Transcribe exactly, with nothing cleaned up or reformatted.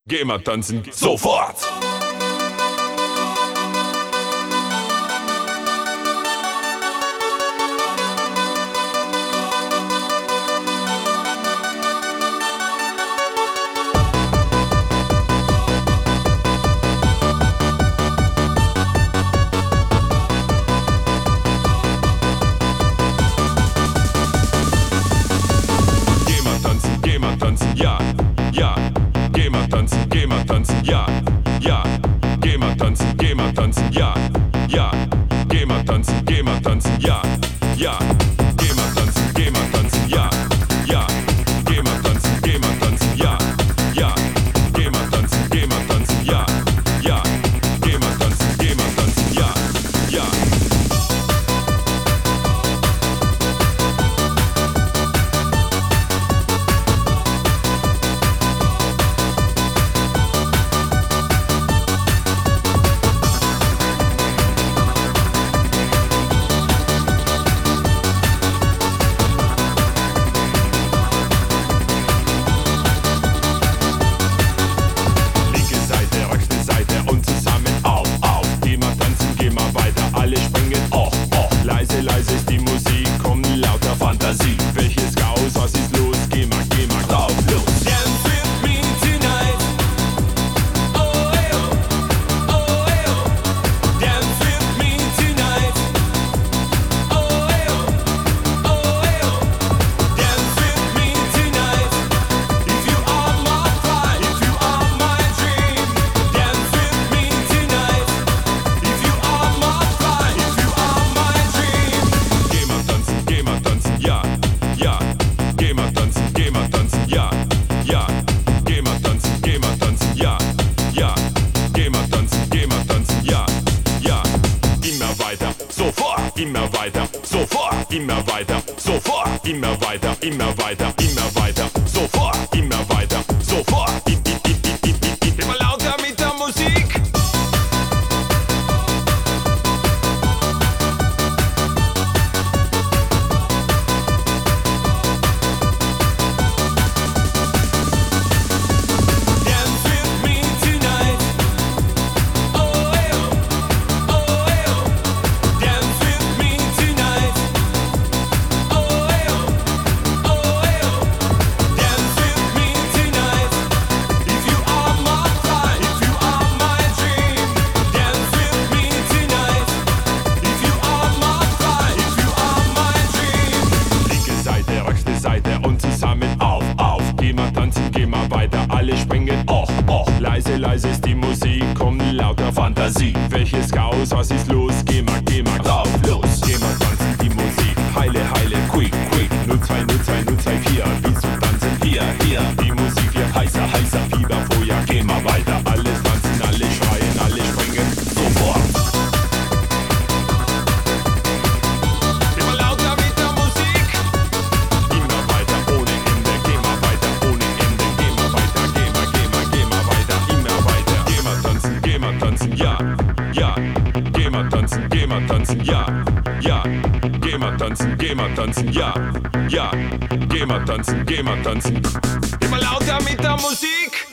Geh mal tanzen, sofort! Ja, ja, geh mal tanzen, geh mal tanzen, ja, ja, geh mal tanzen, geh mal tanzen, ja, ja, geh mal tanzen, geh mal tanzen, ja, ja, geh mal tanzen, geh mal tanzen, ja, ja, geh mal tanzen, geh mal tanzen, ja, ja, geh mal tanzen, geh mal tanzen, ja, ja, geh mal tanzen, geh mal tanzen, ja, ja. Leise ist die Musik, kommt lauter Fantasie. Welches Chaos, was ist los? Geh mal, geh mal drauf, los! Dance with me tonight. Oh, hey, oh, oh, hey, oh. Dance with me tonight. Oh, hey, oh, oh, hey, oh. Dance with me tonight. If you are my pride, if you are my dream. Dance with me tonight. If you are my pride, if you are my dream. Geh mal tanzen, geh mal tanzen, ja, ja. Geh mal tanzen, geh mal tanzen, ja, ja. Geh mal tanzen, geh mal tanzen, ja, ja. Geh mal tanzen, geh mal tanzen, ja, ja. Immer weiter, sofort, immer weiter, sofort, immer weiter, sofort, immer weiter, immer weiter, immer weiter, sofort, immer weiter, sofort. I, I, I, I, I, I. Immer lauter mit der Musik. Dance with me tonight. Oh, hey, oh, oh, hey, oh. Dance with me tonight. Oh, hey, oh, oh, hey, oh. Dance with me tonight. If you are my pride, if you are my dream. Dance with me tonight. If you are my pride, if you are my dream. Linke Seite, rechte Seite und zusammen auf, auf. Geh mal tanzen, geh mal weiter, alle springen, och, och. Leise, leise ist die Musik, kommt lauter Fantasie. Welches Chaos, was ist los? Geh mal, geh mal drauf, los. Geh mal tanzen, die Musik, heile, heile, quick, quick. null zwei null zwei null zwei vier, willst du tanzen? Hier, hier. Die Musik wird heißer, heißer, Fieber, Feuer, geh mal weiter. Alle tanzen, alle schreien, alle springen, sofort. Immer lauter mit der Musik. Immer weiter, ohne Ende, geh mal weiter, ohne Ende, geh mal weiter, geh mal, geh mal, geh mal weiter, immer weiter. Geh mal tanzen, geh mal tanzen, ja, ja. Geh mal tanzen, geh mal tanzen, ja, ja. Geh mal tanzen, geh mal tanzen, ja, ja. Geh mal tanzen, geh mal tanzen. Immer lauter mit der Musik.